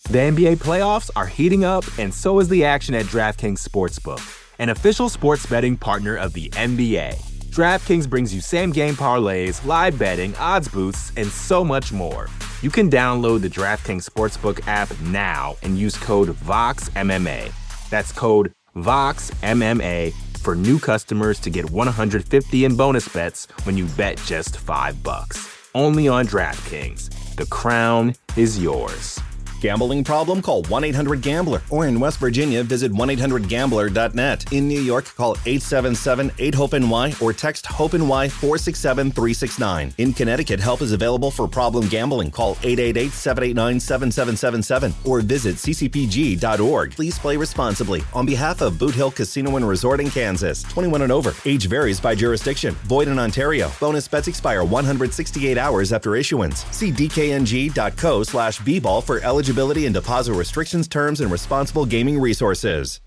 The NBA playoffs are heating up, and so is the action at DraftKings Sportsbook, an official sports betting partner of the NBA. DraftKings brings you same-game parlays, live betting, odds boosts, and so much more. You can download the DraftKings Sportsbook app now and use code VOXMMA. That's code VOXMMA for new customers to get $150 in bonus bets when you bet just $5. Only on DraftKings. The crown is yours. Gambling problem? Call 1-800-GAMBLER. Or in West Virginia, visit 1-800-GAMBLER.net. In New York, call 877-8-HOPE-NY or text HOPE-NY 467-369. In Connecticut, help is available for problem gambling. Call 888-789-7777 or visit ccpg.org. Please play responsibly. On behalf of Boot Hill Casino and Resort in Kansas, 21 and over. Age varies by jurisdiction. Void in Ontario. Bonus bets expire 168 hours after issuance. See dkng.co/bball for eligibility and deposit restrictions, terms, and responsible gaming resources.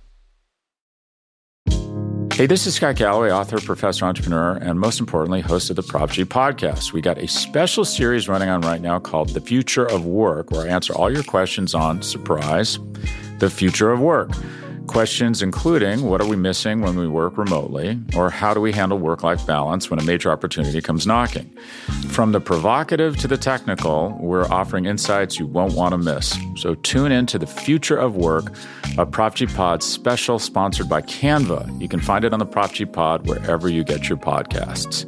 Hey, this is Scott Galloway, author, professor, entrepreneur, and most importantly, host of the Prop G podcast. We got a special series running on right now called The Future of Work, where I answer all your questions on, surprise, the future of work. Questions including, what are we missing when we work remotely? Or how do we handle work-life balance when a major opportunity comes knocking? From the provocative to the technical, we're offering insights you won't want to miss. So tune in to The Future of Work, a Prop G Pod special sponsored by Canva. You can find it on the Prop G Pod wherever you get your podcasts.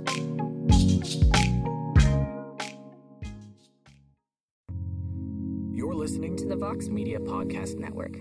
You're listening to the Vox Media Podcast Network.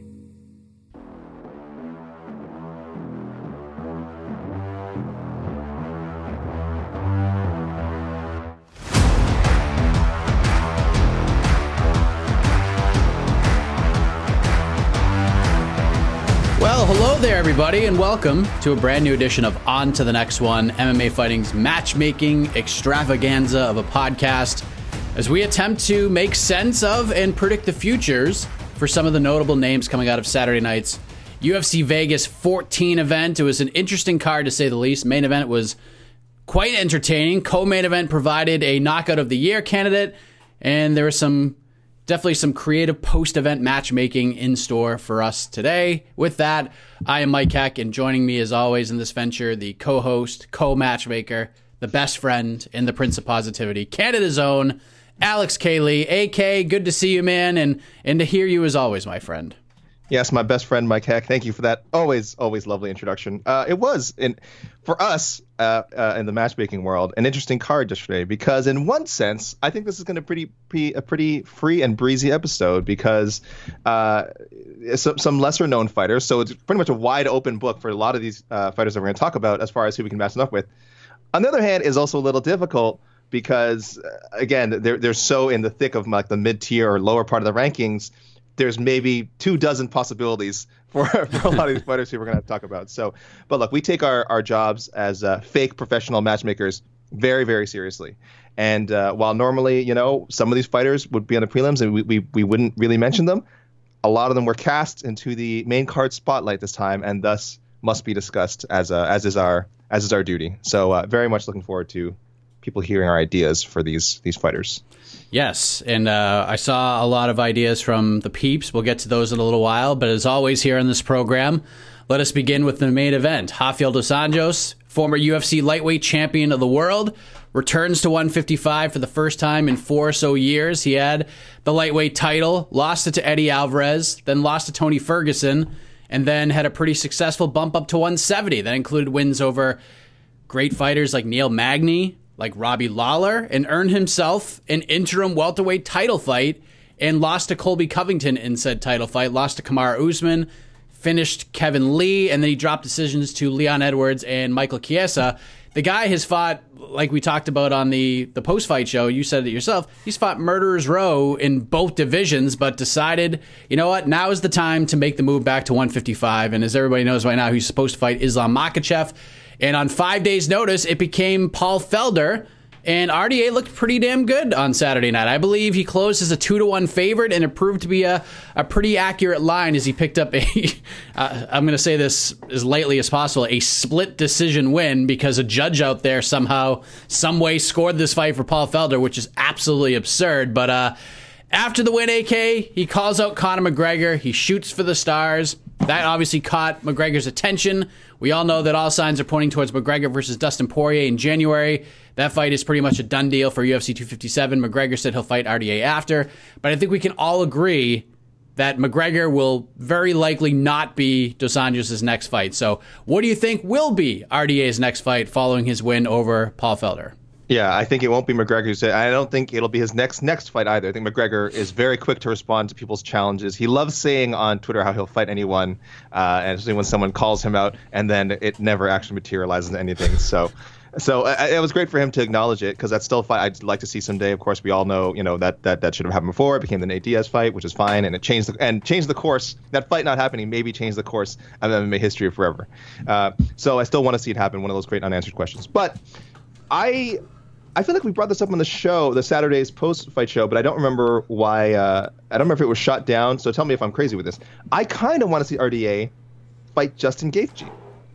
Well, hello there, everybody, and welcome to a brand new edition of On to the Next One, MMA Fighting's matchmaking extravaganza of a podcast, as we attempt to make sense of and predict the futures for some of the notable names coming out of Saturday night's UFC Vegas 14 event. It was an interesting card, to say the least. Main event was quite entertaining. Co-main event provided a knockout of the year candidate, and there was definitely some creative post-event matchmaking in store for us today. With that, I am Mike Heck, and joining me as always in this venture, the co-host, co-matchmaker, the best friend, and the Prince of Positivity, Canada's own Alex Cayley. AK, good to see you, man, and to hear you as always, my friend. Yes, my best friend, Mike Heck. Thank you for that always lovely introduction. It was, for us in the matchmaking world, an interesting card yesterday because in one sense, I think this is going to be a pretty free and breezy episode because some lesser-known fighters, so it's pretty much a wide open book for a lot of these fighters that we're going to talk about as far as who we can match them up with. On the other hand, is also a little difficult because, again, they're so in the thick of like the mid-tier or lower part of the rankings. There's maybe 24 possibilities for a lot of these fighters who we're going to talk about. So, but look, we take our jobs as fake professional matchmakers very, very seriously. And while normally, some of these fighters would be on the prelims and we wouldn't really mention them, a lot of them were cast into the main card spotlight this time and thus must be discussed as is our duty. So very much looking forward to people hearing our ideas for these fighters. Yes, and I saw a lot of ideas from the peeps. We'll get to those in a little while, but as always here on this program, let us begin with the main event. Rafael dos Anjos, former UFC lightweight champion of the world, returns to 155 for the first time in 4 or so years. He had the lightweight title, lost it to Eddie Alvarez, then lost to Tony Ferguson, and then had a pretty successful bump up to 170. That included wins over great fighters like Neil Magny, like Robbie Lawler, and earned himself an interim welterweight title fight and lost to Colby Covington in said title fight, lost to Kamaru Usman, finished Kevin Lee, and then he dropped decisions to Leon Edwards and Michael Chiesa. The guy has fought, like we talked about on the post-fight show, you said it yourself, he's fought Murderer's Row in both divisions, but decided, you know what, now is the time to make the move back to 155, and as everybody knows right now, he's supposed to fight Islam Makhachev. And on 5 days' notice, it became Paul Felder. And RDA looked pretty damn good on Saturday night. I believe he closed as a 2-1 favorite, and it proved to be a pretty accurate line as he picked up I'm going to say this as lightly as possible, a split decision win because a judge out there somehow, some way scored this fight for Paul Felder, which is absolutely absurd. But After the win, AK, he calls out Conor McGregor. He shoots for the stars. That obviously caught McGregor's attention. We all know that all signs are pointing towards McGregor versus Dustin Poirier in January. That fight is pretty much a done deal for UFC 257. McGregor said he'll fight RDA after. But I think we can all agree that McGregor will very likely not be Dos Anjos' next fight. So what do you think will be RDA's next fight following his win over Paul Felder? Yeah, I think it won't be McGregor. I don't think it'll be his next fight either. I think McGregor is very quick to respond to people's challenges. He loves saying on Twitter how he'll fight anyone, and especially when someone calls him out, and then it never actually materializes into anything. So it was great for him to acknowledge it, because that's still a fight I'd like to see someday. Of course, we all know, that should have happened before. It became the Nate Diaz fight, which is fine, and it changed the course. That fight not happening maybe changed the course of MMA history forever. So I still want to see it happen. One of those great unanswered questions, but I feel like we brought this up on the show, the Saturday's post-fight show, but I don't remember why. I don't remember if it was shot down, so tell me if I'm crazy with this. I kind of want to see RDA fight Justin Gaethje.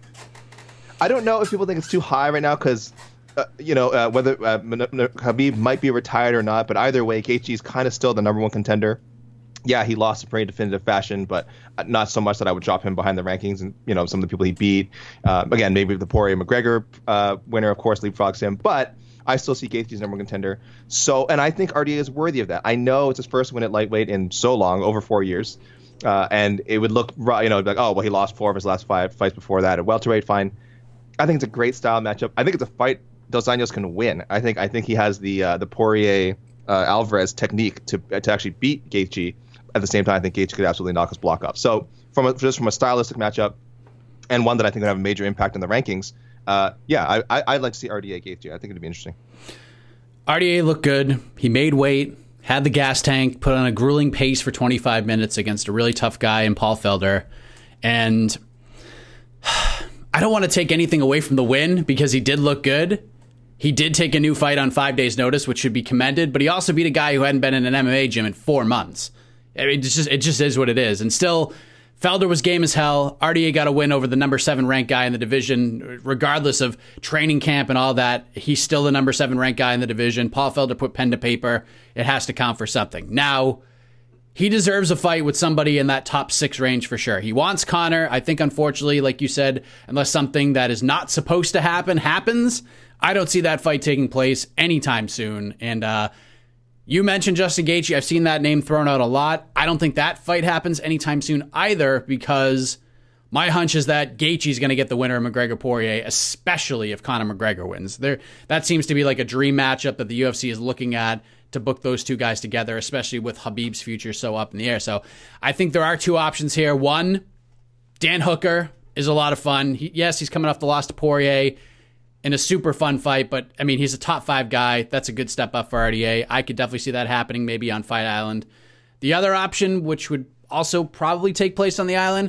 I don't know if people think it's too high right now because, whether Khabib might be retired or not, but either way, Gaethje is kind of still the number one contender. Yeah, he lost in pretty definitive fashion, but not so much that I would drop him behind the rankings and, some of the people he beat. Again, maybe the Poirier-McGregor winner, of course, leapfrogs him, but I still see Gaethje's number one contender. So, and I think RDA is worthy of that. I know it's his first win at lightweight in so long, over 4 years. And it would look, like, oh, well, he lost 4 of his last 5 fights before that at welterweight, fine. I think it's a great style matchup. I think it's a fight Dos Anjos can win. I think he has the Poirier Alvarez technique to actually beat Gaethje. At the same time, I think Gaethje could absolutely knock his block off. So just from a stylistic matchup, and one that I think would have a major impact on the rankings, I'd like to see RDA Gaethje. I think it'd be interesting. RDA looked good. He made weight, had the gas tank, put on a grueling pace for 25 minutes against a really tough guy in Paul Felder. And I don't want to take anything away from the win because he did look good. He did take a new fight on 5 days' notice, which should be commended. But he also beat a guy who hadn't been in an MMA gym in 4 months. I mean, it just is what it is. And still, Felder was game as hell. RDA got a win over the number 7 ranked guy in the division, regardless of training camp and all that. He's still the number 7 ranked guy in the division. Paul Felder put pen to paper. It has to count for something. Now, he deserves a fight with somebody in that top 6 range for sure. He wants Conor. I think, unfortunately, like you said, unless something that is not supposed to happen happens, I don't see that fight taking place anytime soon. And you mentioned Justin Gaethje. I've seen that name thrown out a lot. I don't think that fight happens anytime soon either, because my hunch is that Gaethje's going to get the winner of McGregor-Poirier, especially if Conor McGregor wins. That seems to be like a dream matchup that the UFC is looking at to book those two guys together, especially with Khabib's future so up in the air. So I think there are 2 options here. One, Dan Hooker is a lot of fun. He's coming off the loss to Poirier in a super fun fight, but I mean, he's a top 5 guy. That's a good step up for RDA. I could definitely see that happening maybe on Fight Island. The other option, which would also probably take place on the island,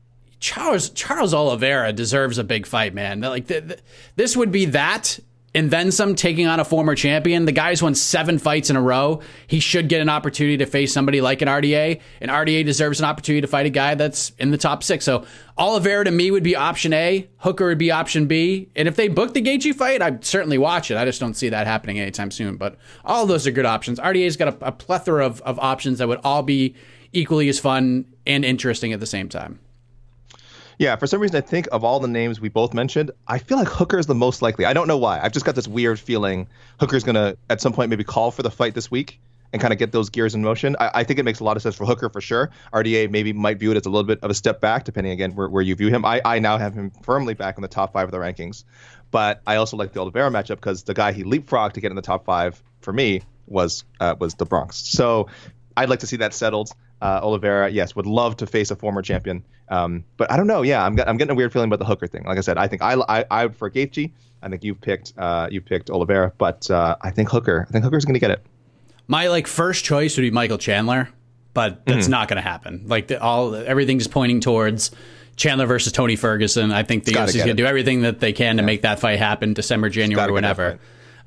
Charles Oliveira deserves a big fight, man. Like this would be that, and then some, taking on a former champion. The guy's won 7 fights in a row. He should get an opportunity to face somebody like an RDA, and RDA deserves an opportunity to fight a guy that's in the top 6. So Oliveira to me would be option A. Hooker would be option B. And if they book the Gaethje fight, I'd certainly watch it. I just don't see that happening anytime soon. But all of those are good options. RDA's got a plethora of options that would all be equally as fun and interesting at the same time. Yeah, for some reason, I think of all the names we both mentioned, I feel like Hooker is the most likely. I don't know why. I've just got this weird feeling Hooker's going to, at some point, maybe call for the fight this week and kind of get those gears in motion. I think it makes a lot of sense for Hooker for sure. RDA maybe might view it as a little bit of a step back, depending, again, where you view him. I now have him firmly back in the top 5 of the rankings. But I also like the Oliveira matchup because the guy he leapfrogged to get in the top 5, for me, was the Bronx. So I'd like to see that settled. Oliveira, yes, would love to face a former champion. But I don't know. Yeah, I'm getting a weird feeling about the Hooker thing. Like I said, I think I for Gaethje, I think you picked Oliveira, but I think Hooker's going to get it. My first choice would be Michael Chandler, but that's not going to happen. Everything's pointing towards Chandler versus Tony Ferguson. I think the UFC is going to do everything that they can to make that fight happen December, January, whenever.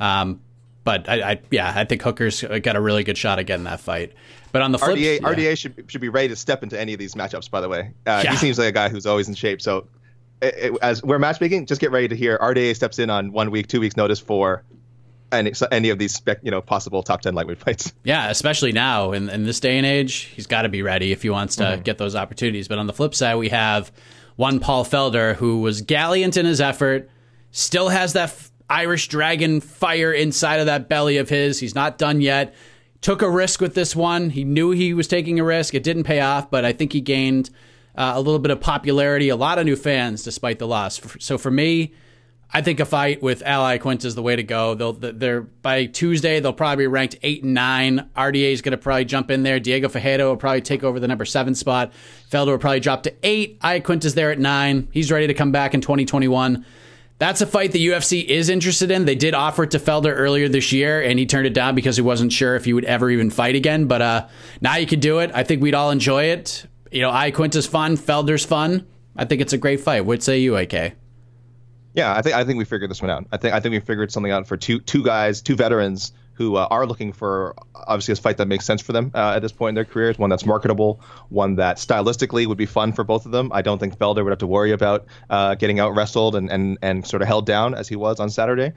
But I think Hooker's got a really good shot at getting that fight. But on the flip, RDA should be ready to step into any of these matchups. By the way, he seems like a guy who's always in shape. So as we're matchmaking, just get ready to hear RDA steps in on 1 week, 2 weeks notice for any of these possible top 10 lightweight fights. Yeah, especially now in this day and age, he's got to be ready if he wants to get those opportunities. But on the flip side, we have one Paul Felder who was gallant in his effort, still has that Irish Dragon fire inside of that belly of his. He's not done yet. Took a risk with this one. He knew he was taking a risk. It didn't pay off, but I think he gained a little bit of popularity, a lot of new fans despite the loss. So for me, I think a fight with Al Iaquinta is the way to go. They're by Tuesday, they'll probably be ranked 8 and 9. RDA is going to probably jump in there. Diego Ferreira will probably take over the number 7 spot. Felder will probably drop to 8. Iaquinta's there at 9. He's ready to come back in 2021. That's a fight the UFC is interested in. They did offer it to Felder earlier this year, and he turned it down because he wasn't sure if he would ever even fight again. But now you could do it. I think we'd all enjoy it. Iaquinta's fun. Felder's fun. I think it's a great fight. What say you, AK? Yeah, I think we figured this one out. I think we figured something out for two guys, two veterans who are looking for, obviously, a fight that makes sense for them at this point in their careers, one that's marketable, one that stylistically would be fun for both of them. I don't think Felder would have to worry about getting out-wrestled and sort of held down as he was on Saturday.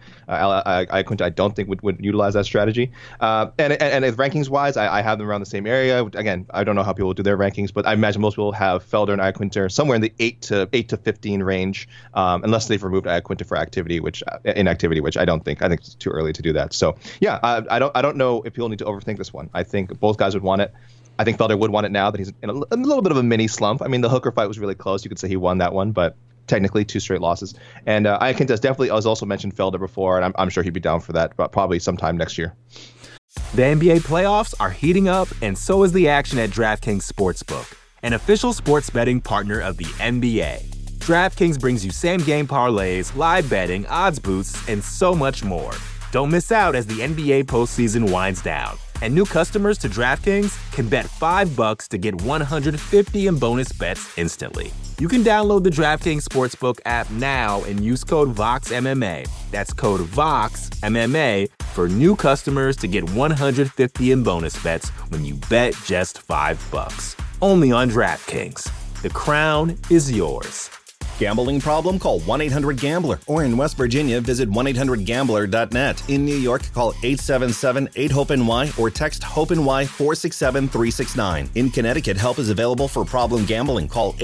I don't think would utilize that strategy. And rankings-wise, I have them around the same area. Again, I don't know how people do their rankings, but I imagine most people have Felder and Iaquinta somewhere in the 8 to 15 range, unless they've removed Iaquinta for inactivity, which I don't think. I think it's too early to do that. So, yeah, I don't know if people need to overthink this one. I think both guys would want it. I think Felder would want it now that he's in a little bit of a mini slump. I mean, the Hooker fight was really close. You could say he won that one, but technically 2 straight losses. And Iaquinta definitely has also mentioned Felder before, and I'm sure he'd be down for that, but probably sometime next year. The NBA playoffs are heating up, and so is the action at DraftKings Sportsbook, an official sports betting partner of the NBA. DraftKings brings you same-game parlays, live betting, odds boosts, and so much more. Don't miss out as the NBA postseason winds down. And new customers to DraftKings can bet $5 to get $150 in bonus bets instantly. You can download the DraftKings Sportsbook app now and use code VOXMMA. That's code VOXMMA for new customers to get $150 in bonus bets when you bet just $5. Only on DraftKings. The crown is yours. Gambling problem? Call 1-800-GAMBLER. Or in West Virginia, visit 1-800-GAMBLER.net. In New York, call 877-8-HOPE-NY or text HOPE-NY 467-369. In Connecticut, help is available for problem gambling. Call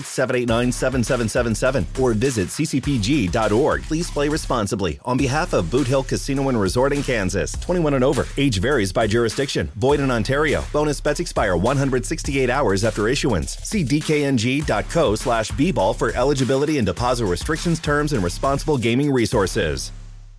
888-789-7777 or visit ccpg.org. Please play responsibly. On behalf of Boot Hill Casino and Resort in Kansas, 21 and over. Age varies by jurisdiction. Void in Ontario. Bonus bets expire 168 hours after issuance. See dkng.co/bball for eligibility and deposit restrictions, terms, and responsible gaming resources.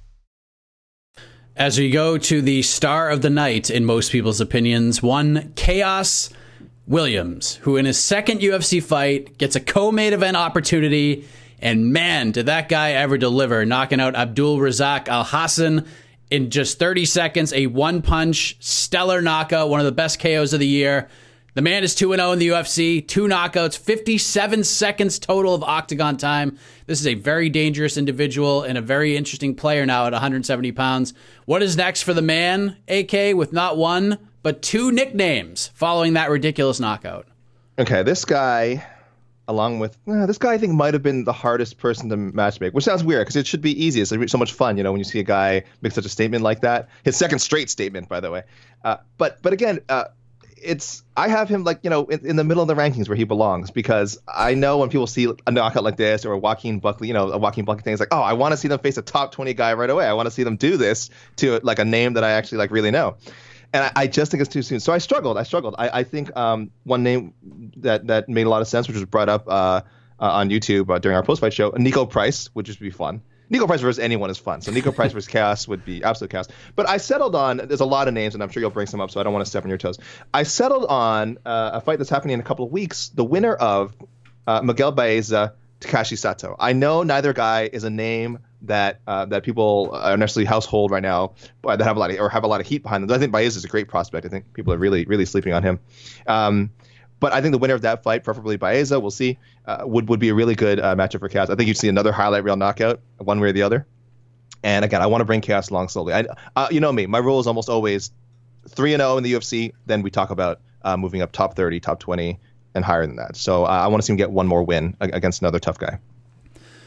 As we go to the star of the night, in most people's opinions, one Chaos Williams, who in his second UFC fight gets a co-main event opportunity, and man, did that guy ever deliver, knocking out Abdul Razak Al-Hassan in just 30 seconds, a one-punch, stellar knockout, one of the best KOs of the year. The man is 2-0 in the UFC, 2 knockouts, 57 seconds total of octagon time. This is a very dangerous individual and a very interesting player now at 170 pounds. What is next for the man, AK, with not one, but 2 nicknames following that ridiculous knockout? Okay, this guy, along with, this guy I think might have been the hardest person to matchmake, which sounds weird because it should be easy. It's so much fun, when you see a guy make such a statement like that. His second straight statement, by the way. But again, I have him in the middle of the rankings where he belongs, because I know when people see a knockout like this or a Joaquin Buckley, a Joaquin Buckley thing, it's like, oh, I want to see them face a top 20 guy right away. I want to see them do this to a name that I actually really know. And I just think it's too soon. So I struggled. I think one name that made a lot of sense, which was brought up on YouTube during our post-fight show, Nico Price, would just be fun. Nico Price versus anyone is fun. So Nico Price versus Chaos would be absolute chaos. But I settled on, there's a lot of names, and I'm sure you'll bring some up, so I don't want to step on your toes. I settled on a fight that's happening in a couple of weeks, the winner of Miguel Baeza, Takashi Sato. I know neither guy is a name that people are necessarily household right now, but that have a lot of heat behind them. I think Baeza is a great prospect. I think people are really, really sleeping on him. But I think the winner of that fight, preferably Baeza, we'll see, would be a really good matchup for Chaos. I think you'd see another highlight reel knockout, one way or the other. And again, I want to bring Chaos along slowly. You know me, my rule is almost always 3-0 in the UFC. Then we talk about moving up top 30, top 20, and higher than that. So I want to see him get one more win against another tough guy.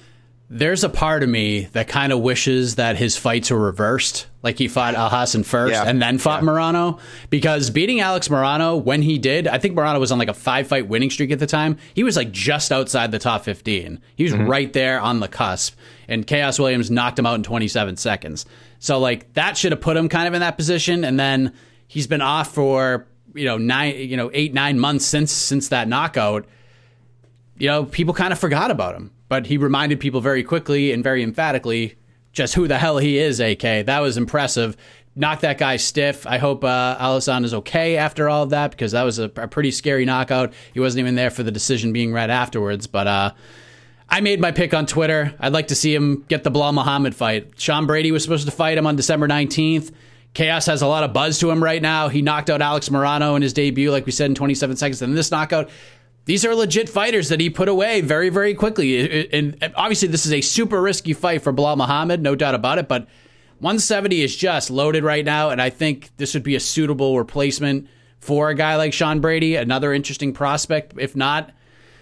There's a part of me that kind of wishes that his fights were reversed. Like he fought Alhassan first and then fought Morano. Because beating Alex Morano when he did, I think Morano was on like a 5-fight winning streak at the time. He was like just outside the top 15. He was right there on the cusp. And Chaos Williams knocked him out in 27 seconds. So like that should have put him kind of in that position. And then he's been off for 8-9 months since that knockout. People kind of forgot about him. But he reminded people very quickly and very emphatically just who the hell he is, AK. That was impressive. Knocked that guy stiff. I hope Alhassan is okay after all of that, because that was a pretty scary knockout. He wasn't even there for the decision being read afterwards. But I made my pick on Twitter. I'd like to see him get the Bilal Muhammad fight. Sean Brady was supposed to fight him on December 19th. Chaos has a lot of buzz to him right now. He knocked out Alex Morano in his debut, like we said, in 27 seconds. And this knockout... These are legit fighters that he put away very, very quickly. And obviously, this is a super risky fight for Bilal Muhammad, no doubt about it. But 170 is just loaded right now. And I think this would be a suitable replacement for a guy like Sean Brady, another interesting prospect. If not,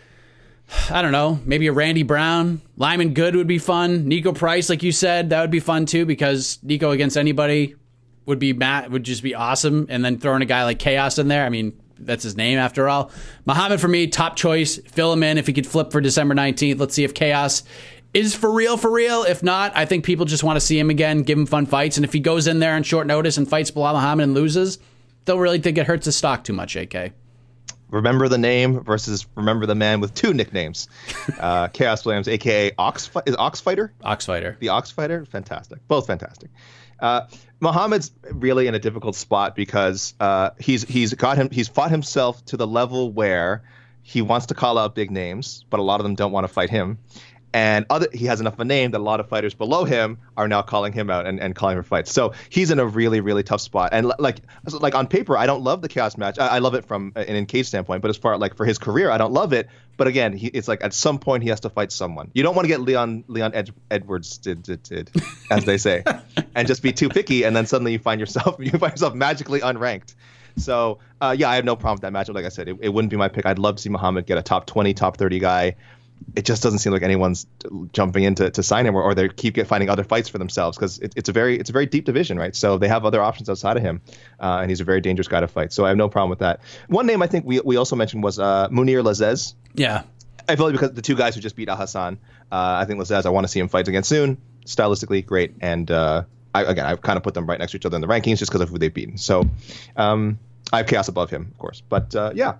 I don't know, maybe a Randy Brown. Lyman Good would be fun. Nico Price, like you said, that would be fun too, because Nico against anybody would just be awesome. And then throwing a guy like Chaos in there, I mean, that's his name after all. Muhammad, for me, top choice. Fill him in if he could flip for December 19th. Let's see if Chaos is for real. If not, I think people just want to see him again, give him fun fights. And if he goes in there on short notice and fights Bilal Muhammad and loses, don't really think it hurts his stock too much, AK. Remember the name versus remember the man with two nicknames. Chaos Williams, a.k.a. Ox Fighter? Ox Fighter. The Ox Fighter? Fantastic. Both fantastic. Muhammad's really in a difficult spot because he's fought himself to the level where he wants to call out big names, but a lot of them don't want to fight him. And he has enough of a name that a lot of fighters below him are now calling him out and calling for fights. So he's in a really, really tough spot. And like on paper, I don't love the Chaos match. I love it from an in-cage standpoint, but as far like for his career, I don't love it. But again, it's like at some point he has to fight someone. You don't want to get Leon Edwards did as they say, and just be too picky, and then suddenly you find yourself magically unranked. So I have no problem with that matchup. Like I said, it wouldn't be my pick. I'd love to see Muhammad get a top 20, top 30 guy. It just doesn't seem like anyone's jumping in to sign him, or they keep finding other fights for themselves, because it's a very deep division, right? So they have other options outside of him, and he's a very dangerous guy to fight. So I have no problem with that. One name I think we also mentioned was Munir Lazzez. Yeah, I feel like because the two guys who just beat Alhassan, I think Lazzez, I want to see him fight again soon. Stylistically great, and I've kind of put them right next to each other in the rankings just because of who they've beaten. So I have Chaos above him, of course, but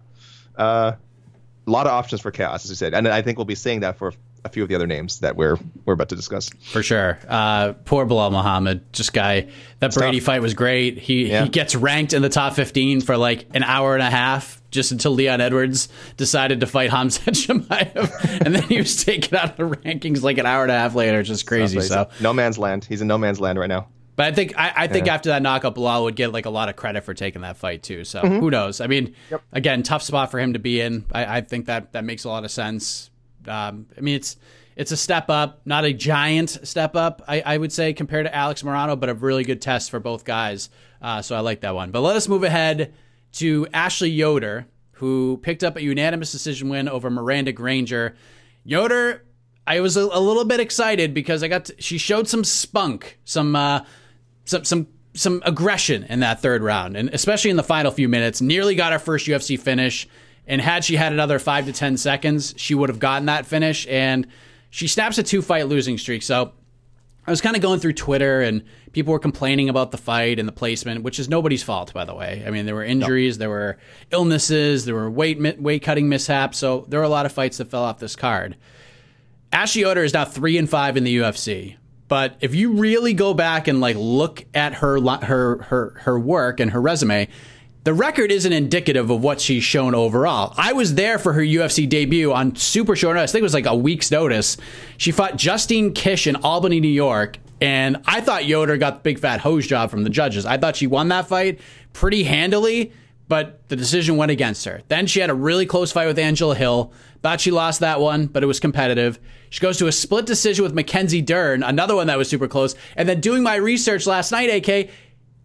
a lot of options for Chaos, as I said, and I think we'll be saying that for a few of the other names that we're about to discuss. For sure. Poor Bilal Muhammad, just guy. That Brady fight was great. He gets ranked in the top 15 for like an hour and a half, just until Leon Edwards decided to fight Khamzat Chimaev, and then he was taken out of the rankings like an hour and a half later. Just crazy. So no man's land. He's in no man's land right now. But I think after that knockout, Bilal would get like a lot of credit for taking that fight too. So who knows? I mean, again, tough spot for him to be in. I think that makes a lot of sense. I mean, it's a step up, not a giant step up, I would say, compared to Alex Morano, but a really good test for both guys. So I like that one. But let us move ahead to Ashley Yoder, who picked up a unanimous decision win over Miranda Granger. Yoder, I was a little bit excited because she showed some spunk, some aggression in that third round, and especially in the final few minutes. Nearly got her first UFC finish, and had she had another 5 to 10 seconds, she would have gotten that finish, and she snaps a 2-fight losing streak. So I was kind of going through Twitter, and people were complaining about the fight and the placement, which is nobody's fault, by the way. I mean, there were injuries, there were illnesses, there were weight cutting mishaps, so there were a lot of fights that fell off this card. Ashley Yoder is now 3-5 in the UFC. But if you really go back and like look at her work and her resume, the record isn't indicative of what she's shown overall. I was there for her UFC debut on super short notice. I think it was like a week's notice. She fought Justine Kish in Albany, New York, and I thought Yoder got the big fat hose job from the judges. I thought she won that fight pretty handily, but the decision went against her. Then she had a really close fight with Angela Hill. Thought she lost that one, but it was competitive. She goes to a split decision with Mackenzie Dern, another one that was super close. And then doing my research last night, AK,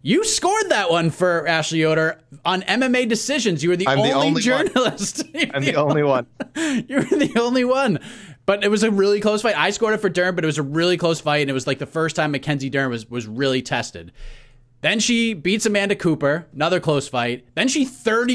You scored that one for Ashley Yoder on MMA Decisions. You were the only journalist. I'm the only one. You were the only one. But it was a really close fight. I scored it for Dern, but it was a really close fight, and it was like the first time Mackenzie Dern was really tested. Then she beats Amanda Cooper, another close fight. Then she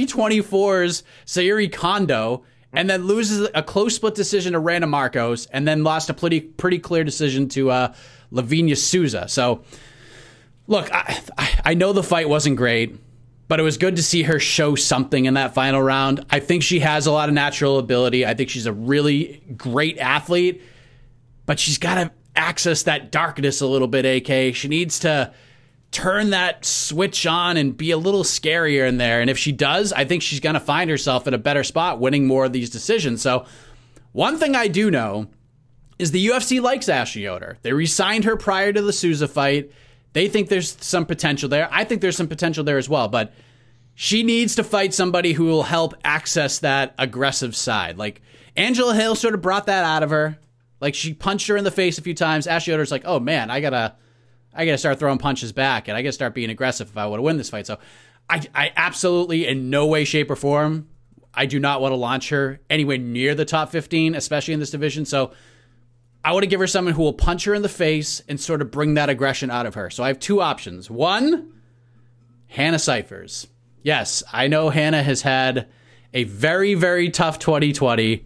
30-24s Sayuri Kondo, and then loses a close split decision to Randa Marcos, and then lost a pretty clear decision to Lavinia Souza. So, look, I know the fight wasn't great, but it was good to see her show something in that final round. I think she has a lot of natural ability. I think she's a really great athlete, but she's got to access that darkness a little bit, AK. She needs to turn that switch on and be a little scarier in there. And if she does, I think she's going to find herself in a better spot winning more of these decisions. So one thing I do know is the UFC likes Ashley Yoder. They re-signed her prior to the Souza fight. They think there's some potential there. I think there's some potential there as well, but she needs to fight somebody who will help access that aggressive side. Like Angela Hill sort of brought that out of her. Like she punched her in the face a few times. Ashley Yoder's like, oh man, I gotta start throwing punches back, and I gotta start being aggressive if I want to win this fight. So I absolutely, in no way, shape, or form, I do not want to launch her anywhere near the top 15, especially in this division. So I want to give her someone who will punch her in the face and sort of bring that aggression out of her. So I have two options. One, Hannah Cifers. Yes, I know Hannah has had a very, very tough 2020,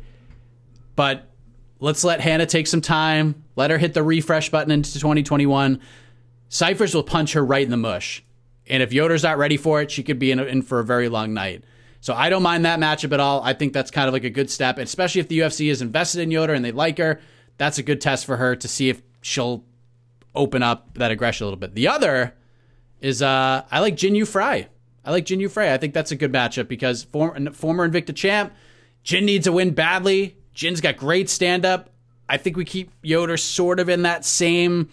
but let's let Hannah take some time. Let her hit the refresh button into 2021. Cifers will punch her right in the mush. And if Yoder's not ready for it, she could be in for a very long night. So I don't mind that matchup at all. I think that's kind of like a good step, especially if the UFC is invested in Yoder and they like her. That's a good test for her to see if she'll open up that aggression a little bit. The other is I like Jin Yu Frey. I think that's a good matchup because former Invicta champ, Jin needs a win badly. Jin's got great stand-up. I think we keep Yoder sort of in that same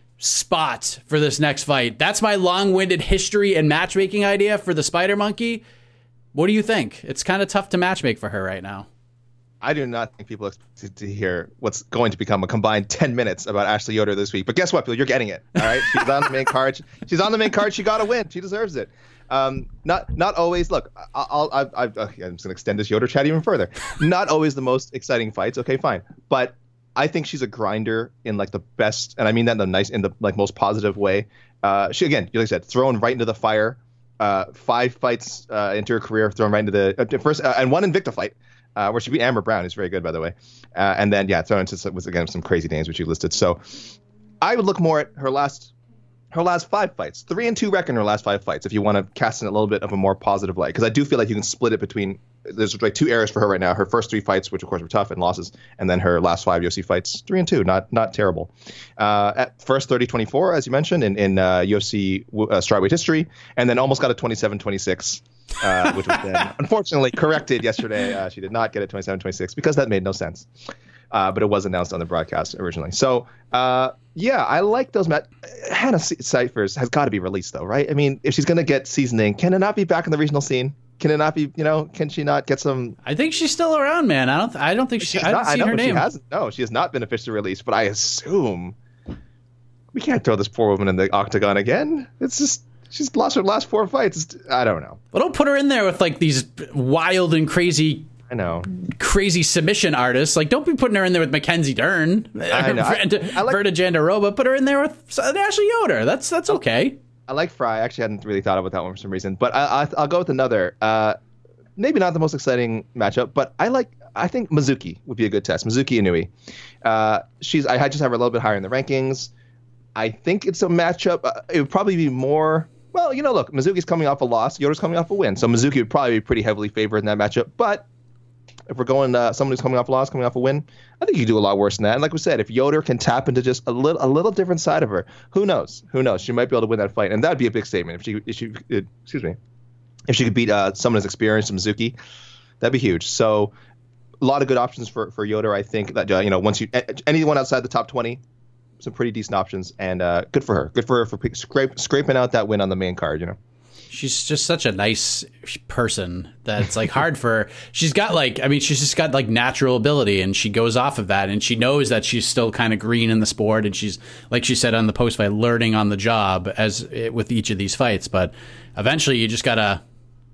spot for this next fight. That's my long-winded history and matchmaking idea for the Spider Monkey. What do you think? It's kind of tough to matchmake for her right now. I do not think people expect to hear what's going to become a combined 10 minutes about Ashley Yoder this week. But guess what, Bill? You're getting it. All right? She's on the main card. She's on the main card. She got to win. She deserves it. Not always. Look, I'm just going to extend this Yoder chat even further. Not always the most exciting fights. Okay, fine. But I think she's a grinder in like the best, and I mean that in the most positive way. She, again, like I said, thrown right into the fire. 5 fights into her career, thrown right into the first and one Invicta fight. Where she beat Amber Brown, who's very good, by the way. And then, thrown into some crazy names which you listed. So I would look more at her last 5 fights, 3-2 record in her last 5 fights, if you want to cast in a little bit of a more positive light. Because I do feel like you can split it between, there's like 2 eras for her right now. Her first 3 fights, which of course were tough and losses, and then her last 5 UFC fights, 3-2, not terrible. At first 30-24, as you mentioned, in UFC strawweight history, and then almost got a 27-26. Which was then unfortunately corrected yesterday. She did not get it 27-26 because that made no sense. But it was announced on the broadcast originally. So, I like those Hannah Cifers has got to be released, though, right? I mean, if she's going to get seasoning, can it not be back in the regional scene? Can it not be, can she not get some? I think she's still around, man. I don't think I haven't seen her name. She has not been officially released, but I assume we can't throw this poor woman in the octagon again. It's just, she's lost her last 4 fights. I don't know. Well, don't put her in there with like these wild and crazy. I know. Crazy submission artists. Like, don't be putting her in there with Mackenzie Dern. I know. Verta Jandaroba. Put her in there with Ashley Yoder. That's okay. I like Fry. I actually hadn't really thought about that one for some reason. But I'll go with another. Maybe not the most exciting matchup, but I think Mizuki would be a good test. Mizuki Inui. I just have her a little bit higher in the rankings. I think it's a matchup. It would probably be more. Well, look, Mizuki's coming off a loss. Yoder's coming off a win. So Mizuki would probably be pretty heavily favored in that matchup. But if we're going someone who's coming off a loss, coming off a win, I think you can do a lot worse than that. And like we said, if Yoder can tap into just a little different side of her, who knows? She might be able to win that fight. And that would be a big statement if she could beat someone as experienced as Mizuki. That'd be huge. So a lot of good options for Yoder. I think that, once anyone outside the top 20, some pretty decent options, and good for her. Good for her for scraping out that win on the main card, she's just such a nice person that it's like hard for her. She's got she's just got like natural ability, and she goes off of that, and she knows that she's still kind of green in the sport, and she's, like she said on the post fight, learning on the job with each of these fights. But eventually you just gotta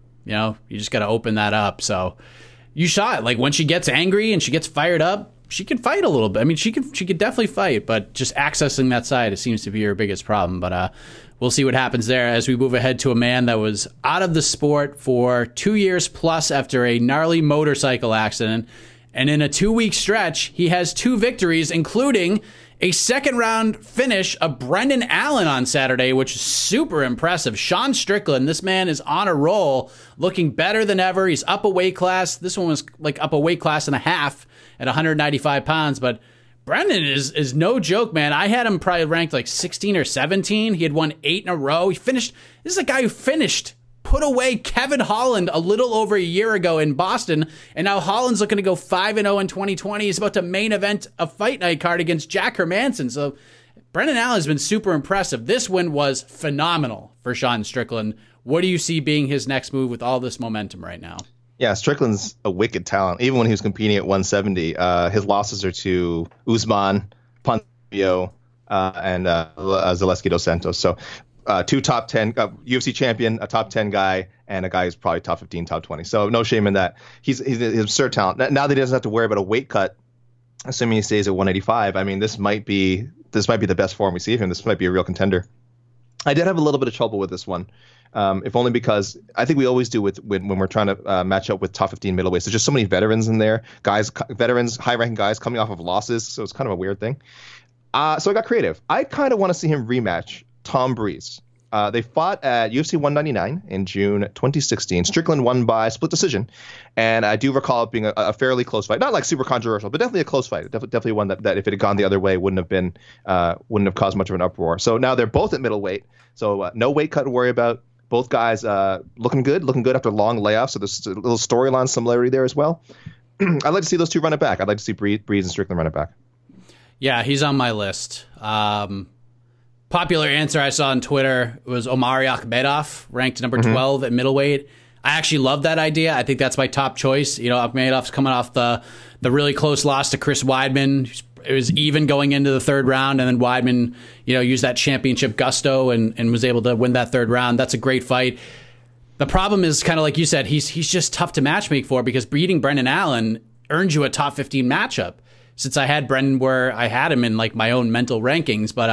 open that up. So you saw it, like when she gets angry and she gets fired up, she can fight a little bit. I mean, she could definitely fight, but just accessing that side, it seems to be her biggest problem. But we'll see what happens there as we move ahead to a man that was out of the sport for 2 years plus after a gnarly motorcycle accident. And in a 2-week stretch, he has 2 victories, including a second-round finish of Brendan Allen on Saturday, which is super impressive. Sean Strickland, this man is on a roll, looking better than ever. He's up a weight class. This one was like up a weight class and a half at 195 pounds, but Brendan is no joke, man. I had him probably ranked like 16 or 17. He had won 8 in a row. This is a guy who put away Kevin Holland a little over a year ago in Boston, and now Holland's looking to go 5-0 in 2020. He's about to main event a fight night card against Jack Hermanson. So Brendan Allen has been super impressive. This win was phenomenal for Sean Strickland. What do you see being his next move with all this momentum right now? Yeah, Strickland's a wicked talent. Even when he was competing at 170, his losses are to Usman, Ponzio, and Zaleski Dos Santos. So 2 top 10, UFC champion, a top 10 guy, and a guy who's probably top 15, top 20. So no shame in that. He's absurd talent. Now that he doesn't have to worry about a weight cut, assuming he stays at 185, I mean, this might be the best form we see of him. This might be a real contender. I did have a little bit of trouble with this one. If only because I think we always do when we're trying to match up with top 15 middleweights. There's just so many veterans in there, veterans, high-ranking guys coming off of losses, so it's kind of a weird thing. So I got creative. I kind of want to see him rematch Tom Breeze. They fought at UFC 199 in June 2016. Strickland won by split decision, and I do recall it being a fairly close fight. Not like super controversial, but definitely a close fight. Definitely one that if it had gone the other way wouldn't have caused much of an uproar. So now they're both at middleweight, so no weight cut to worry about. Both guys looking good after long layoffs. So there's a little storyline similarity there as well. I'd like to see those two run it back. I'd like to see Breeze and Strickland run it back. Yeah, he's on my list. Popular answer I saw on Twitter was Omari Akhmedov, ranked number 12 at middleweight. I actually love that idea. I think that's my top choice. You know, Akhmedov's coming off the really close loss to Chris Weidman. It was even going into the 3rd round, and then Weidman, used that championship gusto and was able to win that 3rd round. That's a great fight. The problem is kind of like you said, he's just tough to matchmake for because beating Brendan Allen earns you a top 15 matchup. Since I had Brendan where I had him in like my own mental rankings, but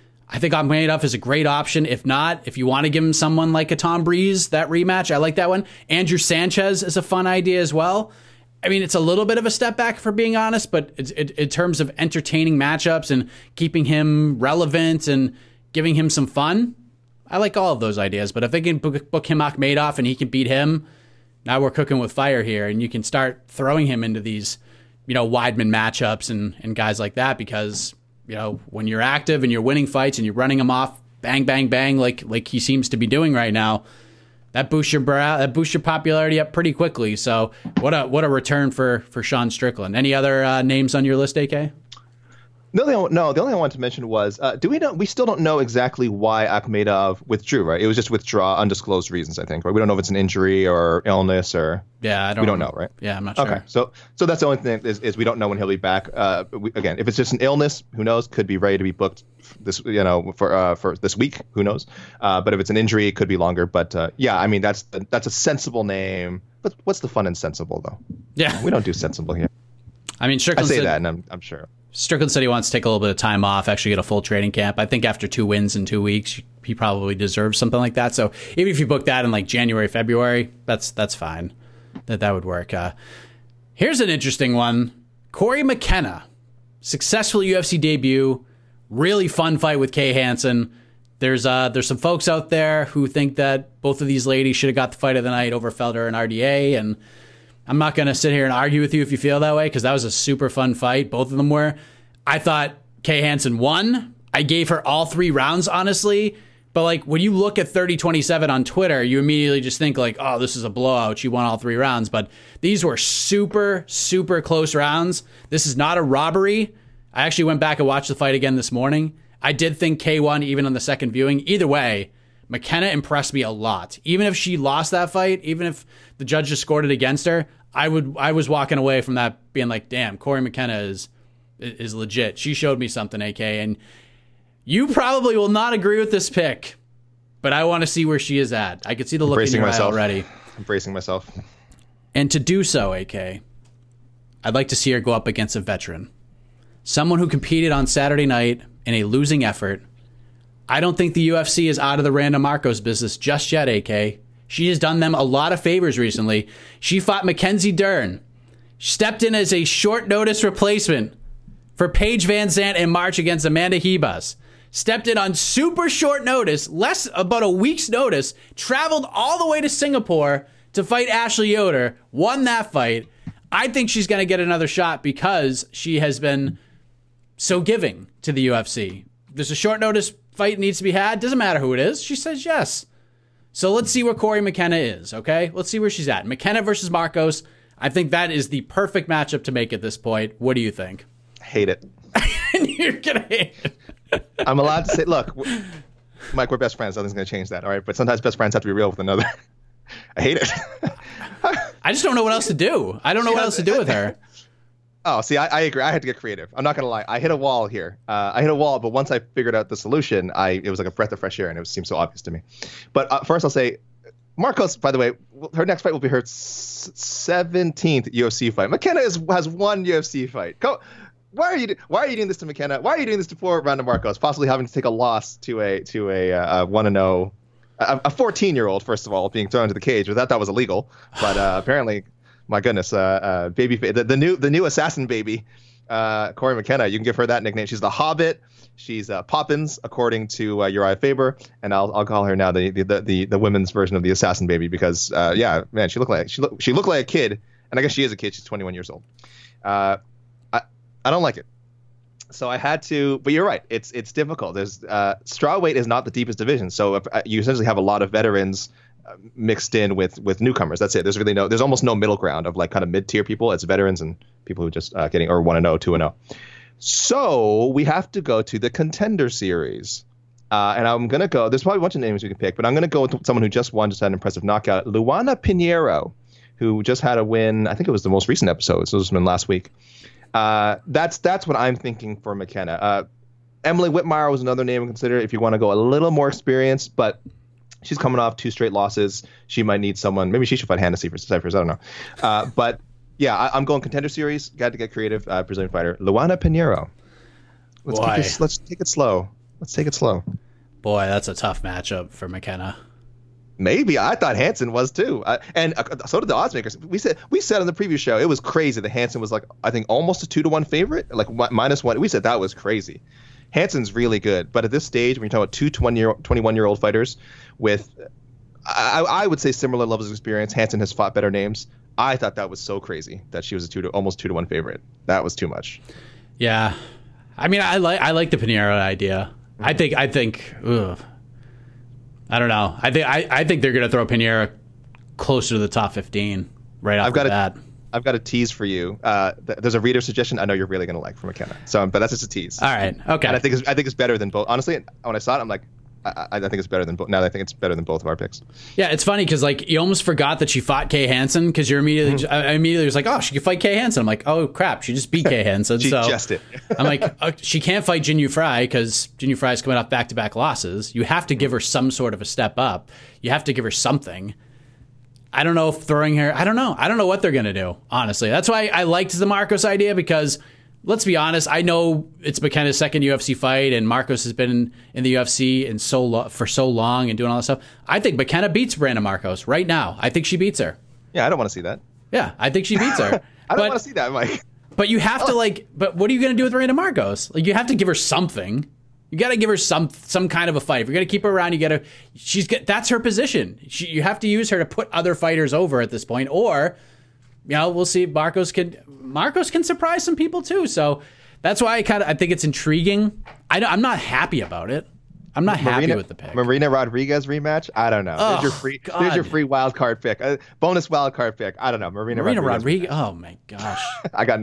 I think Akhmedov is a great option. If not, if you want to give him someone like a Tom Breeze, that rematch, I like that one. Andrew Sanchez is a fun idea as well. I mean, it's a little bit of a step back, for being honest, but in terms of entertaining matchups and keeping him relevant and giving him some fun, I like all of those ideas. But if they can book him Akhmedov and he can beat him, now we're cooking with fire here, and you can start throwing him into these, Weidman matchups and guys like that because, when you're active and you're winning fights and you're running them off, bang, bang, bang, like he seems to be doing right now, that boosts your popularity up pretty quickly. So what a return for Sean Strickland. Any other names on your list, AK? No, the only thing I wanted to mention was, we still don't know exactly why Akhmedov withdrew, right? It was just withdraw, undisclosed reasons, I think, right? We don't know if it's an injury or illness or... Yeah, we don't know, right? Yeah, I'm not sure. Okay, so that's the only thing is we don't know when he'll be back. Again, if it's just an illness, who knows? Could be ready to be booked this, for this week. Who knows? But if it's an injury, it could be longer. But yeah, I mean that's a sensible name. But what's the fun in sensible though? Yeah, we don't do sensible here. I mean, Strickland said that, and I'm sure. Strickland said he wants to take a little bit of time off, actually get a full training camp. I think after 2 wins in 2 weeks, he probably deserves something like that. So even if you book that in like January, February, that's fine. That would work. Here's an interesting one. Corey McKenna, successful UFC debut, really fun fight with Kay Hansen. There's some folks out there who think that both of these ladies should have got the fight of the night over Felder and RDA, and I'm not going to sit here and argue with you if you feel that way, because that was a super fun fight. Both of them were. I thought Kay Hansen won. I gave her all 3 rounds, honestly. But like when you look at 30-27 on Twitter, you immediately just think like, oh, this is a blowout. She won all 3 rounds. But these were super, super close rounds. This is not a robbery. I actually went back and watched the fight again this morning. I did think Kay won even on the second viewing. Either way, McKenna impressed me a lot. Even if she lost that fight, even if the judge just scored it against her, I was walking away from that being like, damn, Corey McKenna is legit. She showed me something, AK, and you probably will not agree with this pick, but I want to see where she is at. I could see the look in your eye already. I'm bracing myself. And to do so, AK, I'd like to see her go up against a veteran. Someone who competed on Saturday night in a losing effort. I don't think the UFC is out of the Randa Markos business just yet, AK. She has done them a lot of favors recently. She fought Mackenzie Dern. Stepped in as a short notice replacement for Paige Van Zandt in March against Amanda Ribas. Stepped in on super short notice, about a week's notice, traveled all the way to Singapore to fight Ashley Yoder, won that fight. I think she's going to get another shot because she has been so giving to the UFC. There's a short notice fight needs to be had. Doesn't matter who it is. She says yes. So let's see where Corey McKenna is, okay? Let's see where she's at. McKenna versus Markos. I think that is the perfect matchup to make at this point. What do you think? Hate it. You're going to hate it. I'm allowed to say, look, Mike, we're best friends. Nothing's going to change that, all right? But sometimes best friends have to be real with another. I hate it. I just don't know what else to do. I don't know what else to do with her. Oh, see, I agree. I had to get creative. I'm not going to lie. I hit a wall here. I hit a wall, but once I figured out the solution, it was like a breath of fresh air, and it seemed so obvious to me. But first, I'll say, Markos, by the way, her next fight will be her 17th UFC fight. McKenna has one UFC fight. Why are you doing this to McKenna? Why are you doing this to poor Randa Markos? Possibly having to take a loss to a 1-0, a 14-year-old, first of all, being thrown into the cage. That was illegal, but apparently. My goodness, baby, the new assassin baby, Corey McKenna. You can give her that nickname. She's the Hobbit. She's Poppins, according to Uriah Faber, and I'll call her now the women's version of the assassin baby because man, she looked like a kid, and I guess she is a kid. She's 21 years old. I don't like it, so I had to. But you're right. It's difficult. There's strawweight is not the deepest division, so you essentially have a lot of veterans mixed in with newcomers. That's it. There's almost no middle ground of like kind of mid-tier people. It's veterans and people who just getting or 1-0, 2-0. So we have to go to the Contender Series. And I'm going to go, there's probably a bunch of names we can pick, but I'm going to go with someone who just had an impressive knockout, Luana Pinheiro, who just had a win. I think it was the most recent episode. So this has been last week. That's what I'm thinking for McKenna. Emily Whitmire was another name to consider if you want to go a little more experienced, but she's coming off 2 straight losses. She might need someone. Maybe she should fight Hannah Cyphers. I don't know. But yeah, I'm going Contender Series. Got to get creative. Brazilian fighter Luana Pinheiro. Let's take it slow. Boy, that's a tough matchup for McKenna. Maybe. I thought Hansen was too. And so did the odds makers. We said on the previous show, it was crazy that Hansen was like, I think almost a 2-1 favorite, like -1. We said that was crazy. Hansen's really good, but at this stage, when you're talking about 2 21-year-old fighters with, I would say, similar levels of experience, Hansen has fought better names. I thought that was so crazy that she was almost 2-1 favorite. That was too much. Yeah, I mean, I like the Pinheiro idea. Mm-hmm. I think. Ugh. I don't know. I think they're gonna throw Pinheiro closer to the top 15 right off the bat. I've got a tease for you. There's a reader suggestion I know you're really going to like from McKenna. But that's just a tease. All right. Okay. And I think it's better than both. Honestly, when I saw it, I'm like, I think it's better than both. Now I think it's better than both of our picks. Yeah, it's funny because like you almost forgot that she fought Kay Hansen because you're immediately I immediately was like, oh, she could fight Kay Hansen. I'm like, oh crap, she just beat Kay Hansen. She just did. I'm like, she can't fight Jinh Yu Frey because Jinh Yu Frey is coming off back-to-back losses. You have to give her some sort of a step up. You have to give her something. I don't know if throwing her. I don't know. I don't know what they're gonna do. Honestly, that's why I liked the Markos idea because. Let's be honest. I know it's McKenna's second UFC fight, and Markos has been in the UFC for so long and doing all that stuff. I think McKenna beats Randa Markos right now. I think she beats her. Yeah, I don't want to see that. Yeah, I think she beats her. I don't want to see that, Mike. But you have to But what are you going to do with Randa Markos? Like, you have to give her something. You got to give her some kind of a fight. If you're going to keep her around, that's her position. You have to use her to put other fighters over at this point, or. We'll see. Markos can surprise some people too. So that's why I think it's intriguing. I'm not happy about it. I'm not happy with the pick. Marina Rodriguez rematch. I don't know. Oh, there's your free wild card pick. Bonus wild card pick. I don't know. Marina Rodriguez. Oh my gosh. I got nothing.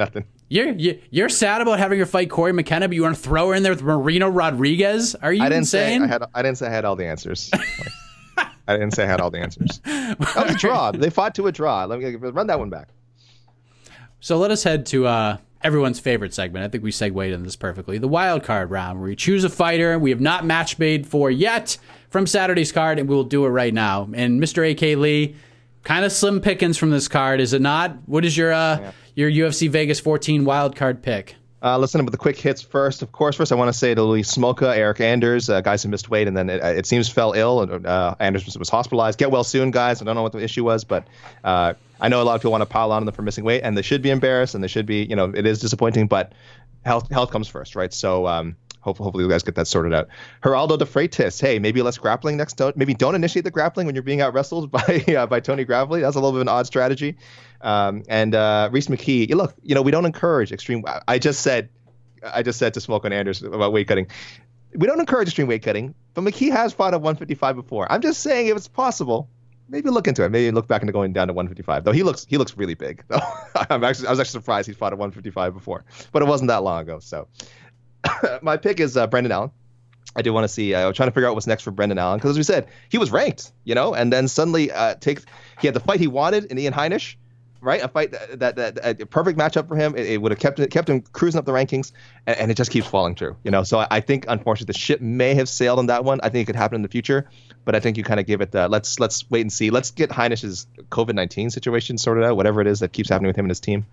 You're sad about having her fight Corey McKenna, but you want to throw her in there with Marina Rodriguez? Are you insane? I didn't say I had all the answers. I didn't say I had all the answers. That was a draw. They fought to a draw. Let me run that one back. So let us head to everyone's favorite segment. I think we segued into this perfectly. The wild card round, where we choose a fighter we have not match made for yet from Saturday's card, and we'll do it right now. And Mr. A.K. Lee, kind of slim pickings from this card, is it not? What is your UFC Vegas 14 wild card pick? Listen with the quick hits first. Of course, first I want to say to Luis Smolka, Eric Anders, guys who missed weight, and then it seems fell ill. And Anders was hospitalized. Get well soon, guys. I don't know what the issue was, but I know a lot of people want to pile on them for missing weight, and they should be embarrassed, and they should be, it is disappointing, but health comes first, right? So hopefully you guys get that sorted out. Geraldo de Freitas, hey, maybe less grappling next. Maybe don't initiate the grappling when you're being out wrestled by Tony Gravely. That's a little bit of an odd strategy. And Reese McKee, look, we don't encourage extreme. I just said to Smolka and Anders about weight cutting. We don't encourage extreme weight cutting, but McKee has fought at 155 before. I'm just saying if it's possible, maybe look into it. Maybe look back into going down to 155. Though he looks really big. Though I was actually surprised he fought at 155 before, but it wasn't that long ago. So my pick is Brendan Allen. I do want to see. I was trying to figure out what's next for Brendan Allen because, as we said, he was ranked, and then suddenly he had the fight he wanted in Ian Heinisch. Right, a fight that a perfect matchup for him. It would have kept him cruising up the rankings, and it just keeps falling through. So I think unfortunately the ship may have sailed on that one. I think it could happen in the future, but I think you kind of give it. Let's wait and see. Let's get Heinisch's COVID-19 situation sorted out, whatever it is that keeps happening with him and his team.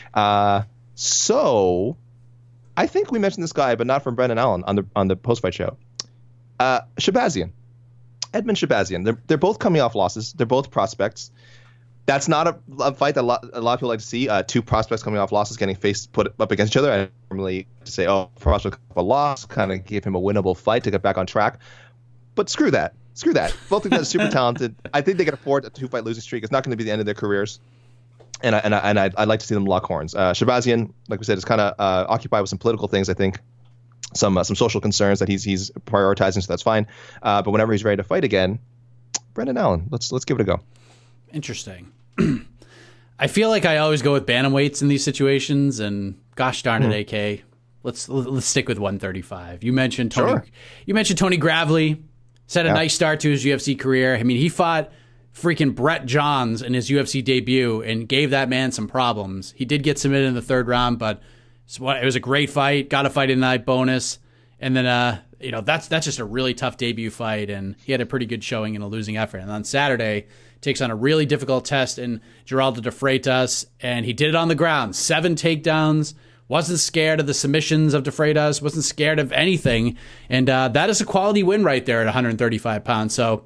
So I think we mentioned this guy, but not from Brendan Allen on the post-fight show. Shabazian, Edmund Shabazian. They're both coming off losses. They're both prospects. That's not a fight that a lot of people like to see. Two prospects coming off losses getting put up against each other. I normally say, prospect a loss, kind of give him a winnable fight to get back on track. But screw that. Both of them are super talented. I think they can afford a 2-fight losing streak. It's not going to be the end of their careers. And I'd like to see them lock horns. Shabazian, like we said, is kind of occupied with some political things, I think. Some social concerns that he's prioritizing, so that's fine. But whenever he's ready to fight again, Brendan Allen, let's give it a go. Interesting. I feel like I always go with bantamweights in these situations, and gosh darn it, AK, let's stick with 135. You mentioned Tony. Sure. You mentioned Tony Gravely. Had a nice start to his UFC career. I mean, he fought freaking Brett Johns in his UFC debut and gave that man some problems. He did get submitted in the third round, but it was a great fight. Got a fight in the night bonus, and then that's just a really tough debut fight, and he had a pretty good showing in a losing effort. And on Saturday, takes on a really difficult test in Geraldo de Freitas, and he did it on the ground. 7 takedowns, wasn't scared of the submissions of de Freitas, wasn't scared of anything, and that is a quality win right there at 135 pounds. So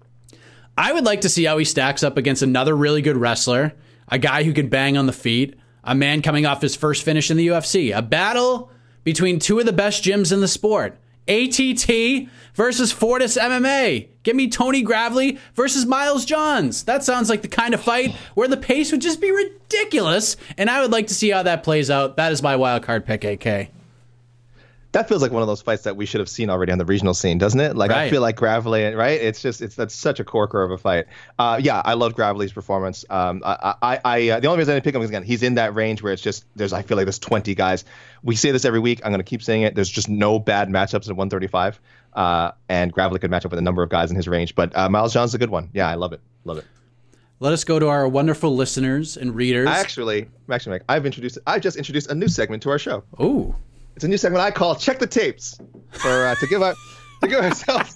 I would like to see how he stacks up against another really good wrestler, a guy who can bang on the feet, a man coming off his first finish in the UFC, a battle between two of the best gyms in the sport. ATT versus Fortis MMA. Give me Tony Gravely versus Miles Johns. That sounds like the kind of fight where the pace would just be ridiculous, and I would like to see how that plays out. That is my wild card pick, AK. That feels like one of those fights that we should have seen already on the regional scene, doesn't it? Like, right. I feel like Gravely, right? That's such a corker of a fight. I love Gravely's performance. The only reason I didn't pick him is, again, he's in that range where it's just I feel like there's 20 guys. We say this every week. I'm going to keep saying it. There's just no bad matchups at 135, and Gravely could match up with a number of guys in his range. But Miles Johns is a good one. Yeah, I love it. Love it. Let us go to our wonderful listeners and readers. Mike, I've just introduced a new segment to our show. Ooh. It's a new segment I call "Check the Tapes" to give ourselves.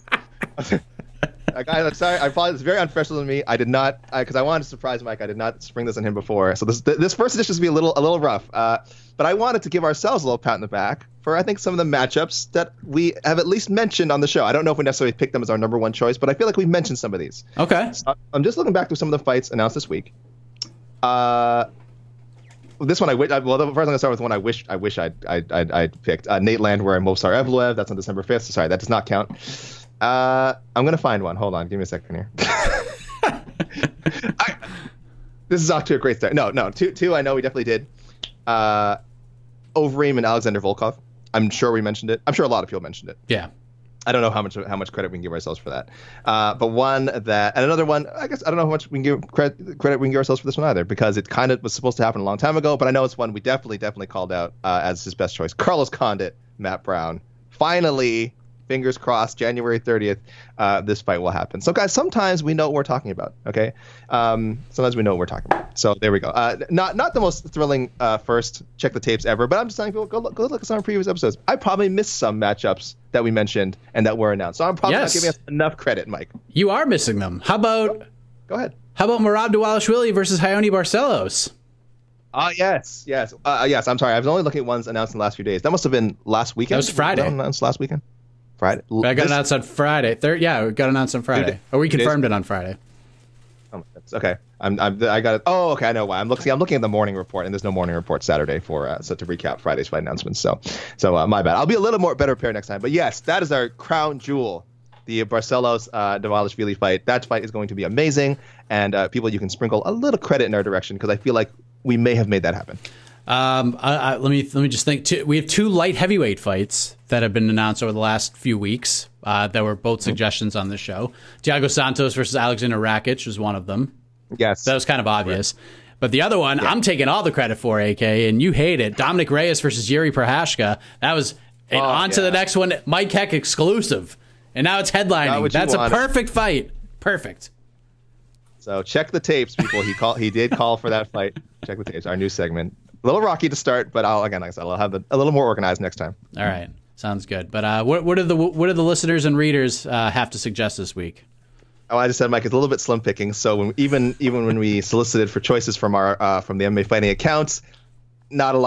I'm sorry. I apologize. It's very unprofessional of me. I did not, because I wanted to surprise Mike. I did not spring this on him before. So this first edition is going to be a little rough. But I wanted to give ourselves a little pat in the back for, I think, some of the matchups that we have at least mentioned on the show. I don't know if we necessarily picked them as our number one choice, but I feel like we mentioned some of these. Okay. So I'm just looking back through some of the fights announced this week. This one first I'm going to start with one I wish I'd picked. Nate Landwehr and Movsar Evloev. That's on December 5th. Sorry, that does not count. I'm going to find one. Hold on. Give me a second here. This is off to a great start. No. Two I know we definitely did. Overeem and Alexander Volkov. I'm sure we mentioned it. I'm sure a lot of people mentioned it. Yeah. I don't know how much credit we can give ourselves for that. But one that, and another one, I guess I don't know how much we can give credit we can give ourselves for this one either, because it kind of was supposed to happen a long time ago. But I know it's one we definitely called out as his best choice. Carlos Condit, Matt Brown. Finally, fingers crossed, January 30th, this fight will happen. So, guys, sometimes we know what we're talking about, okay? Sometimes we know what we're talking about. So there we go. Not the most thrilling first check the tapes ever, but I'm just telling people, go look at some previous episodes. I probably missed some matchups that we mentioned and that were announced. So I'm probably not giving us enough credit, Mike. You are missing them. How about... Go ahead. How about Merab Dvalishvili versus Ioni Barcelos? Yes. I'm sorry. I was only looking at ones announced in the last few days. That must have been last weekend. That was Friday. Was that announced last weekend? Friday. I got announced on Friday. It got announced on Friday. Or we confirmed it on Friday. Oh, okay. I got it. Oh, okay. I know why. I'm looking at the morning report, and there's no morning report Saturday to recap Friday's fight announcements. So my bad. I'll be a little more better prepared next time. But yes, that is our crown jewel, the Barcelos Dvalishvili fight. That fight is going to be amazing, and people, you can sprinkle a little credit in our direction because I feel like we may have made that happen. Let me just think. We have 2 light heavyweight fights that have been announced over the last few weeks that were both suggestions on the show. Thiago Santos versus Alexander Rakic was one of them. Yes. That was kind of obvious. Right. But the other one, I'm taking all the credit for, AK, and you hate it. Dominic Reyes versus Yuri Prochazka. That was on to the next one, Mike Heck exclusive. And now it's headlining. That's a perfect fight. Perfect. So check the tapes, people. He did call for that fight. Check the tapes. Our new segment. A little rocky to start, but I'll have a little more organized next time. All right, sounds good. But what do the listeners and readers have to suggest this week? Oh, I just said, Mike, it's a little bit slim picking. So even when we solicited for choices from the MMA fighting accounts, not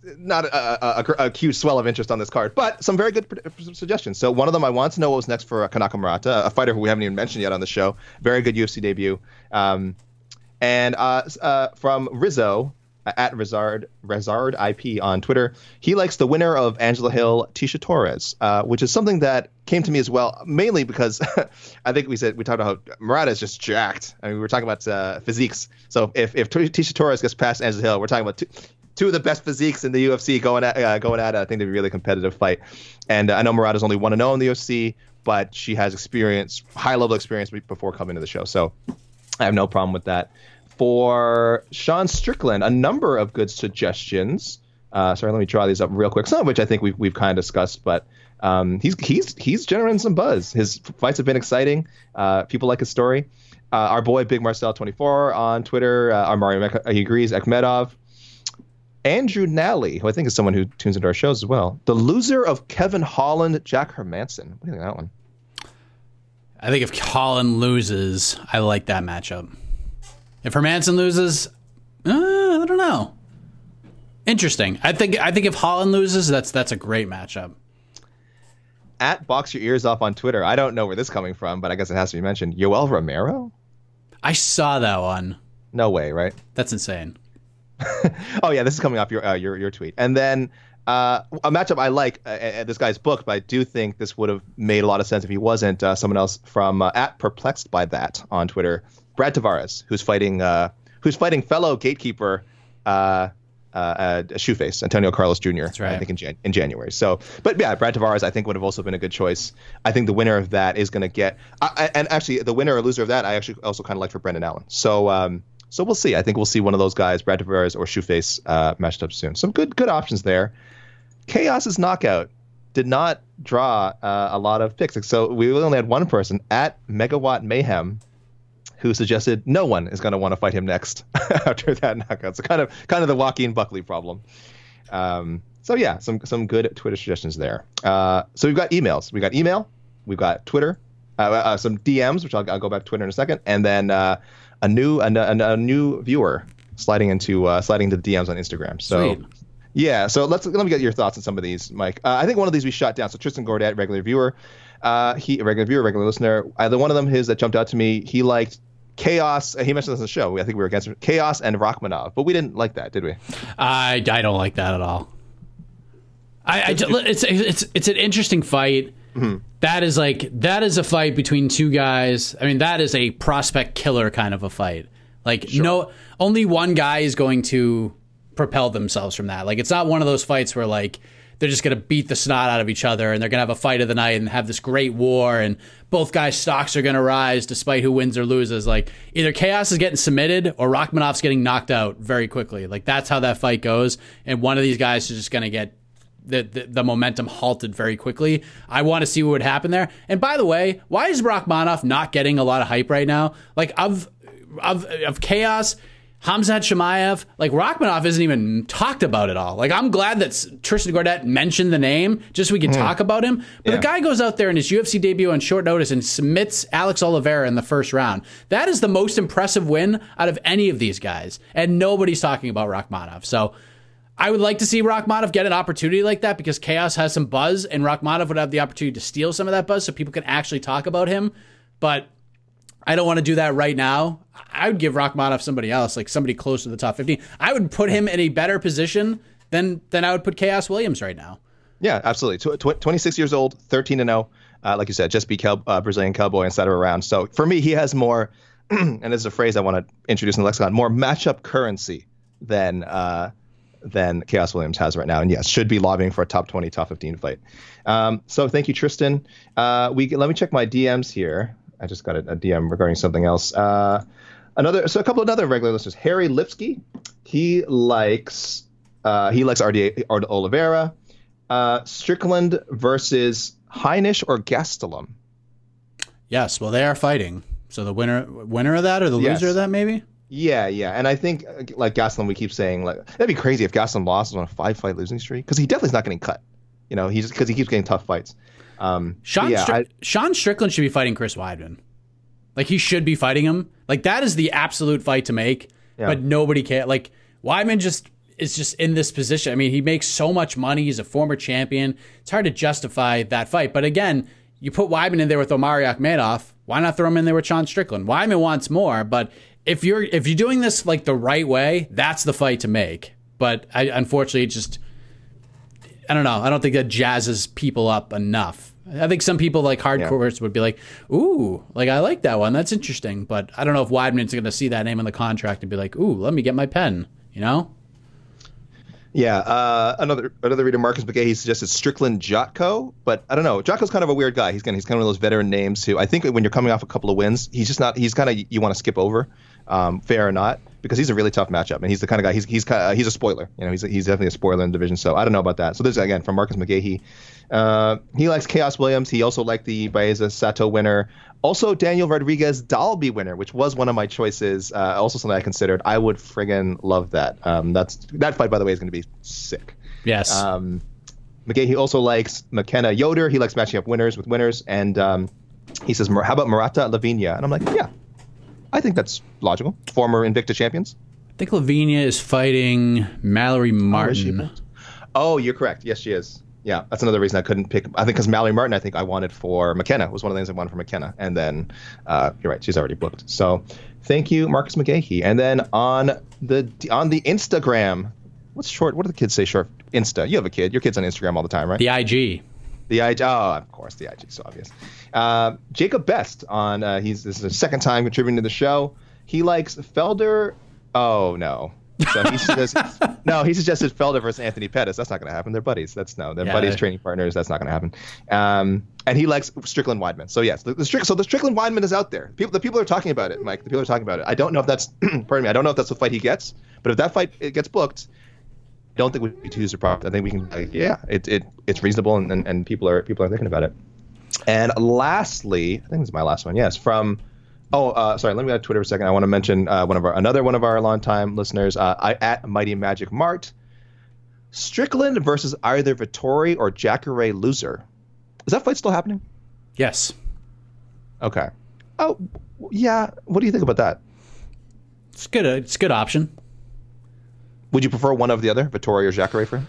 a huge swell of interest on this card, but some very good suggestions. So one of them, I want to know what was next for Kanako Murata, a fighter who we haven't even mentioned yet on the show. Very good UFC debut. And from Rizzo, at Rezard IP on Twitter, he likes the winner of Angela Hill, Tisha Torres, which is something that came to me as well, mainly because I think we talked about how Murata is just jacked. I mean, we were talking about physiques. So if Tisha Torres gets past Angela Hill, we're talking about two of the best physiques in the UFC going at it. I think it'd be a really competitive fight. And I know Murata's only 1-0 in the UFC, but she has high level experience before coming to the show. So I have no problem with that. For Sean Strickland, a number of good suggestions. Sorry, let me draw these up real quick. Some of which I think we've kind of discussed, but he's generating some buzz. His fights have been exciting. People like his story. Our boy Big Marcel 24 on Twitter. He agrees. Akhmedov. Andrew Nally, who I think is someone who tunes into our shows as well. The loser of Kevin Holland, Jack Hermanson. What do you think of that one? I think if Holland loses, I like that matchup. If Hermanson loses, I don't know. Interesting. I think if Holland loses, that's a great matchup. At Box Your Ears Off on Twitter, I don't know where this is coming from, but I guess it has to be mentioned. Yoel Romero? I saw that one. No way, right? That's insane. Oh yeah, this is coming off your tweet. And then a matchup I like. This guy's booked, but I do think this would have made a lot of sense if he wasn't someone else from at Perplexed by That on Twitter. Brad Tavares, who's fighting fellow gatekeeper Shoeface, Antonio Carlos Jr. That's right. I think in January. So, but yeah, Brad Tavares I think would have also been a good choice. I think the winner of that is going to get, and actually the winner or loser of that I actually also kind of like for Brendan Allen. So we'll see. I think we'll see one of those guys, Brad Tavares or Shoeface, matched up soon. Some good options there. Chaos's knockout did not draw a lot of picks. So we only had one person at Megawatt Mayhem who suggested no one is going to want to fight him next after that knockout. So kind of the Joaquin Buckley problem. So yeah, some good Twitter suggestions there. So we've got emails. We got email. We've got Twitter. Some DMs, which I'll go back to Twitter in a second, and then a new viewer sliding into the DMs on Instagram. So. Sweet. Yeah, so let me get your thoughts on some of these, Mike. I think one of these we shot down. So Tristan Gordat, regular viewer, regular listener. Either one of them that jumped out to me. He liked Chaos. He mentioned this on the show. I think we were against Chaos and Rachmanov, but we didn't like that, did we? I don't like that at all. It's an interesting fight. Mm-hmm. That is a fight between two guys. I mean, that is a prospect killer kind of a fight. Like sure. Only one guy is going to propel themselves from that. Like, it's not one of those fights where like they're just going to beat the snot out of each other, and they're going to have a fight of the night and have this great war, and both guys' stocks are going to rise despite who wins or loses. Like, either Chaos is getting submitted or Rachmanov's getting knocked out very quickly. Like, that's how that fight goes, and one of these guys is just going to get the momentum halted very quickly. I want to see what would happen there. And by the way, why is Rachmanov not getting a lot of hype right now? Like, of Chaos, Khamzat Chimaev, like, Rachmanov isn't even talked about at all. Like, I'm glad that Tristan Gordet mentioned the name just so we can talk about him. But the guy goes out there in his UFC debut on short notice and submits Alex Oliveira in the first round. That is the most impressive win out of any of these guys. And nobody's talking about Rachmanov. So I would like to see Rachmanov get an opportunity like that because Chaos has some buzz, and Rachmanov would have the opportunity to steal some of that buzz so people can actually talk about him. But I don't want to do that right now. I would give Rachmanov somebody else, like somebody close to the top 15. I would put him in a better position than I would put Chaos Williams right now. Yeah, absolutely. 26 years old, 13-0. Like you said, just beat Brazilian Cowboy inside of a round. So for me, he has more, and this is a phrase I want to introduce in the lexicon, more matchup currency than Chaos Williams has right now. And yes, should be lobbying for a top 20, top 15 fight. So thank you, Tristan. Let me check my DMs here. I just got a DM regarding something else. A couple of other regular listeners. Harry Lipsky, he likes RDA Oliveira. Strickland versus Heinisch or Gastelum. Yes, well, they are fighting. So the winner of that or the loser of that, maybe? Yeah. And I think, like Gastelum, we keep saying, like, that'd be crazy if Gastelum lost on a 5-fight losing streak, because he definitely is not getting cut. You know, because he keeps getting tough fights. Sean Strickland should be fighting Chris Weidman. Like, he should be fighting him. Like, that is the absolute fight to make. Yeah. But nobody cares. Like, Weidman is just in this position. I mean, he makes so much money. He's a former champion. It's hard to justify that fight. But again, you put Weidman in there with Omari Akhmedov. Why not throw him in there with Sean Strickland? Weidman wants more. But if you're doing this like the right way, that's the fight to make. But unfortunately, I don't know. I don't think that jazzes people up enough. I think some people like hardcores would be like, ooh, like, I like that one. That's interesting. But I don't know if Weidman's going to see that name in the contract and be like, ooh, let me get my pen, you know? Yeah. Another reader, Marcus McGahee, suggested Strickland Jotko, but I don't know. Jotko's kind of a weird guy. He's kind of one of those veteran names who I think when you're coming off a couple of wins, he's kind of, you want to skip over, fair or not, because he's a really tough matchup, and he's the kind of guy, he's a spoiler. You know, he's definitely a spoiler in the division. So I don't know about that. So this is, again, from Marcus McGahee. He likes Chaos Williams. He also liked the Baeza Sato winner. Also, Daniel Rodriguez Dalby winner, which was one of my choices. Also something I considered. I would friggin' love that. That fight, by the way, is going to be sick. Yes. McGahee also likes McKenna Yoder. He likes matching up winners with winners. And he says, how about Murata Lavinia? And I'm like, yeah, I think that's logical. Former Invicta champions. I think Lavinia is fighting Mallory Martin. Oh, you're correct. Yes, she is. Yeah, that's another reason I couldn't pick. I think because Mallory Martin, I think I wanted for McKenna. Was one of the things I wanted for McKenna. And then, you're right, she's already booked. So thank you, Marcus McGahee. And then on the Instagram, what do the kids say short? Insta. You have a kid. Your kid's on Instagram all the time, right? The IG. The IG. Oh, of course, the IG. So obvious. Jacob Best on. This is his second time contributing to the show. He likes Felder. Oh no. So he suggested Felder versus Anthony Pettis. That's not going to happen. They're buddies. They're buddies, training partners. That's not going to happen. And he likes Strickland Weidman. So yes, the Strickland Weidman is out there. The people are talking about it, Mike. The people are talking about it. I don't know if that's pardon me. I don't know if that's the fight he gets. But if that fight gets booked, I don't think we'd be too surprised. I think we can. It's reasonable, and people are thinking about it. And lastly, I think this is my last one. Yes, from. Sorry. Let me go to Twitter for a second. I want to mention another one of our longtime listeners, at Mighty Magic Mart. Strickland versus either Vettori or Jacare loser. Is that fight still happening? Yes. Okay. Oh, yeah. What do you think about that? It's good. It's a good option. Would you prefer one of the other, Vettori or Jacare, for him?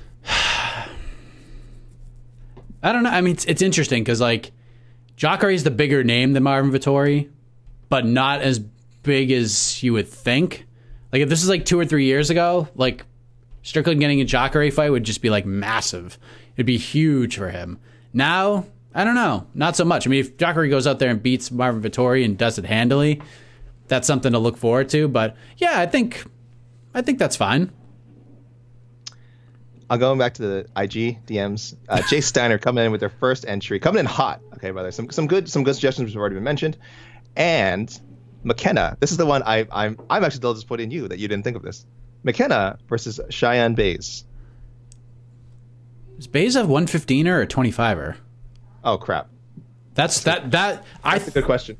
I don't know. I mean, it's interesting because, like, Jacare is the bigger name than Marvin Vettori, but not as big as you would think. Like, if this is like 2 or 3 years ago, like, Strickland getting a Jacare fight would just be like massive. It'd be huge for him. Now, I don't know. Not so much. I mean, if Jacare goes out there and beats Marvin Vettori and does it handily, that's something to look forward to. But yeah, I think that's fine. I'm going back to the IG DMs. Jace Steiner coming in with their first entry, coming in hot. Okay, brother. Some good suggestions have already been mentioned, and McKenna. This is the one I'm actually still disappointed in you that you didn't think of this. McKenna versus Cheyenne Bays. Is Bays a 115er or a 25er? Oh crap. That's a good question.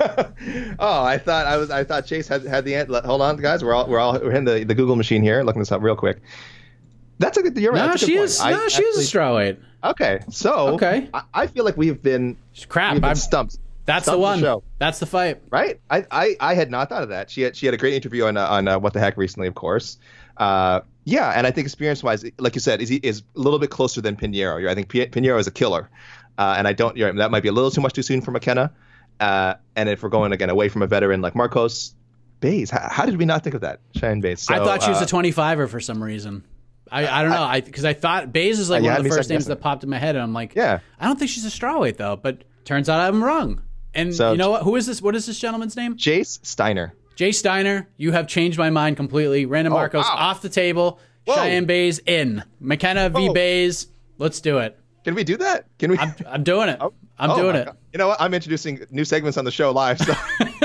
I thought Chase had the answer. Hold on, guys. We're in the Google machine here, looking this up real quick. That's a good. You're right. No, she is a strawweight. Okay, so I feel like we've been stumped. That's the one. That's the fight, right? I had not thought of that. She had a great interview on What the Heck recently, of course. Yeah, and I think experience-wise, like you said, is a little bit closer than Pinheiro. I think Pinheiro is a killer, and that might be a little too soon for McKenna. And if we're going again away from a veteran like Marcos Bays, how did we not think of that, Cheyenne Bays? So, I thought she was a 25er for some reason. I don't know, because I thought Bays is like one of the first names that popped in my head, and I'm like, I don't think she's a strawweight though. But turns out I'm wrong. And so, you know what? Who is this? What is this gentleman's name? Jace Steiner. Jace Steiner, you have changed my mind completely. Brandon Marcos off the table. Whoa. Cheyenne Bays in. McKenna v. Bays. Let's do it. Can we do that? Can we? I'm doing it. I'm doing it. God. You know what? I'm introducing new segments on the show live. So.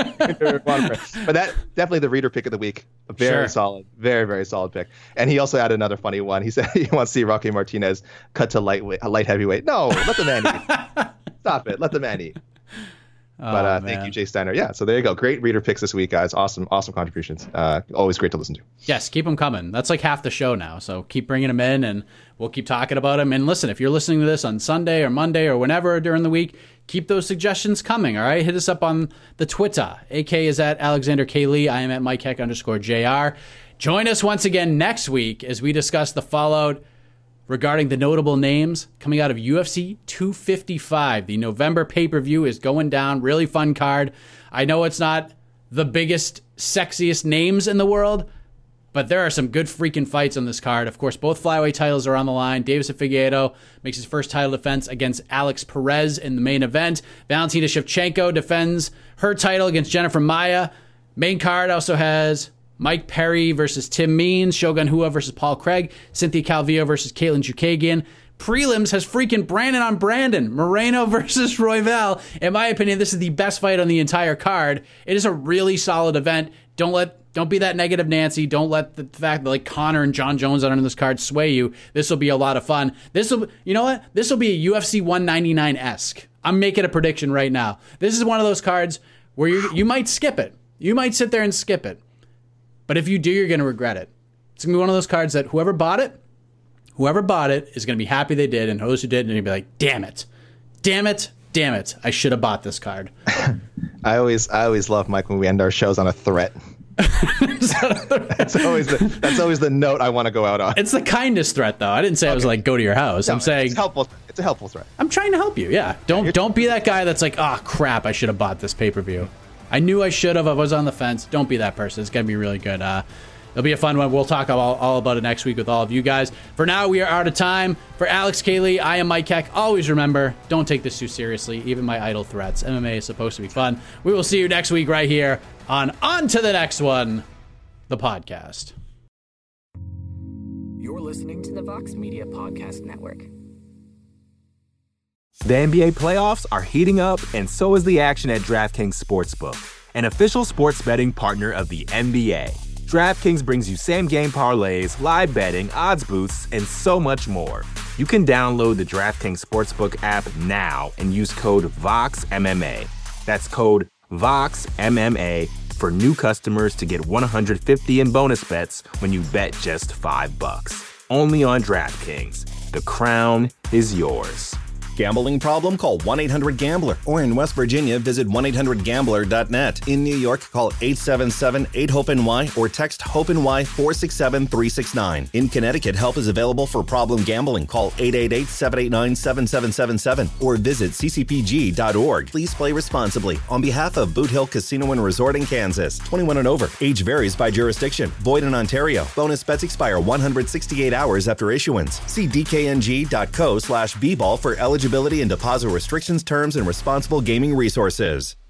But that definitely the reader pick of the week. Very solid. Very, very solid pick. And he also had another funny one. He said he wants to see Rocky Martinez cut to light heavyweight. No, let the man eat. Stop it. Let the man eat. But thank you, Jay Steiner. Yeah, so there you go. Great reader picks this week, guys. Awesome contributions. Always great to listen to. Yes, keep them coming. That's like half the show now. So keep bringing them in, and we'll keep talking about them. And listen, if you're listening to this on Sunday or Monday or whenever during the week, keep those suggestions coming, all right? Hit us up on the Twitter. AK is at Alexander K. Lee. I am at MikeHeck_JR. Join us once again next week as we discuss the fallout regarding the notable names coming out of UFC 255. The November pay-per-view is going down. Really fun card. I know it's not the biggest, sexiest names in the world, but there are some good freaking fights on this card. Of course, both flyweight titles are on the line. Deiveson Figueiredo makes his first title defense against Alex Perez in the main event. Valentina Shevchenko defends her title against Jennifer Maia. Main card also has Mike Perry versus Tim Means, Shogun Rua versus Paul Craig, Cynthia Calvillo versus Caitlin Chukagian. Prelims has freaking Brandon on Brandon, Moreno versus Royval. In my opinion, this is the best fight on the entire card. It is a really solid event. Don't be that negative Nancy. Don't let the fact that like Connor and John Jones are on this card sway you. This will be a lot of fun. You know what? This will be a UFC 199-esque. I'm making a prediction right now. This is one of those cards where you might skip it. You might sit there and skip it. But if you do, you're going to regret it. It's going to be one of those cards that whoever bought it is going to be happy they did, and those who didn't, they're going to be like, damn it, I should have bought this card. I always love, Mike, when we end our shows on a threat. That's always the note I want to go out on. It's the kindest threat, though. I didn't say I was like, go to your house. No, I'm saying it's a helpful threat. I'm trying to help you. Yeah. Don't be that guy that's like, oh crap, I should have bought this pay-per-view. I knew I should have. I was on the fence. Don't be that person. It's going to be really good. It'll be a fun one. We'll talk all about it next week with all of you guys. For now, we are out of time. For Alex Cayley, I am Mike Heck. Always remember, don't take this too seriously, even my idle threats. MMA is supposed to be fun. We will see you next week right here on to the Next One, the podcast. You're listening to the Vox Media Podcast Network. The NBA playoffs are heating up, and so is the action at DraftKings Sportsbook, an official sports betting partner of the NBA. DraftKings brings you same-game parlays, live betting, odds boosts, and so much more. You can download the DraftKings Sportsbook app now and use code VOXMMA. That's code VOXMMA for new customers to get $150 in bonus bets when you bet just $5. Only on DraftKings. The crown is yours. Gambling problem? Call 1-800-GAMBLER. Or in West Virginia, visit 1-800-GAMBLER.net. In New York, call 877-8-HOPE-NY or text HOPE-NY 467-369. In Connecticut, help is available for problem gambling. Call 888-789-7777 or visit ccpg.org. Please play responsibly. On behalf of Boot Hill Casino and Resort in Kansas, 21 and over. Age varies by jurisdiction. Void in Ontario. Bonus bets expire 168 hours after issuance. See dkng.co/bball for eligibility and deposit restrictions, terms, and responsible gaming resources.